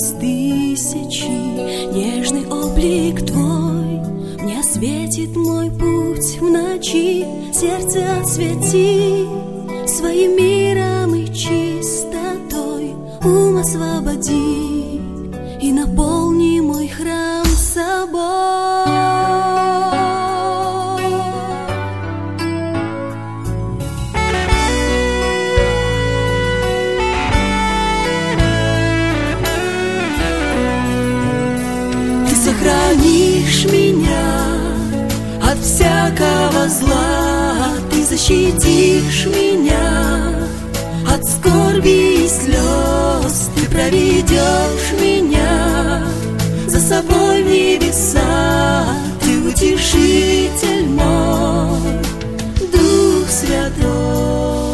из тысячи. Нежный облик Твой мне осветит мой путь в ночи. Сердце освети своим миром и чистотой. Ум освободи и наполни мой храм собой. Ты сохранишь меня от всякого зла, Ты защитишь меня от скорби и слез, Ты проведешь меня за собой в небеса. Ты утешитель мой, Дух Святой.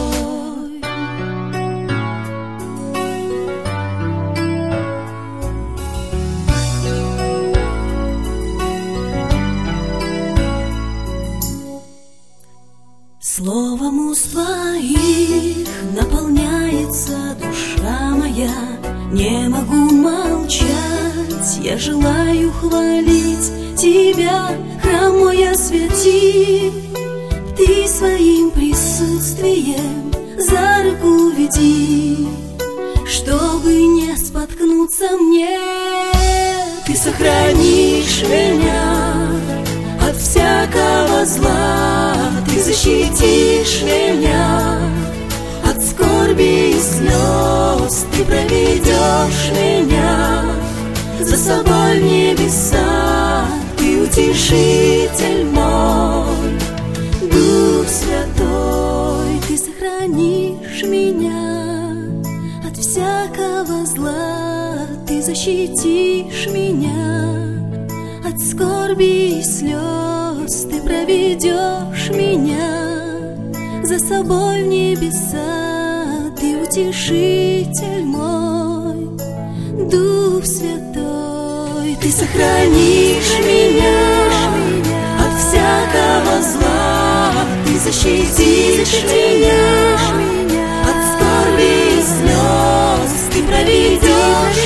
Словом уст Твоих наполняется душа моя. Не могу молчать, я желаю хвалить Тебя. Храм мой освети, Ты своим присутствием за руку веди, чтобы не споткнуться мне. Ты сохранишь меня от всякого зла, Ты защитишь меня от скорби и слез, Ты проведешь меня за собой в небеса. Ты утешитель мой, Дух Святой. Ты сохранишь меня от всякого зла, Ты защитишь меня от скорби и слез, Ты проведешь меня за собой в небеса. Ты утешитель мой, Дух Святой. Ты сохранишь меня от всякого зла, Ты защитишь меня от скорби и слез, Ты проведешь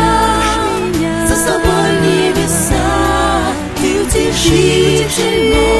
меня за собой в небеса. Ты утешитель мой,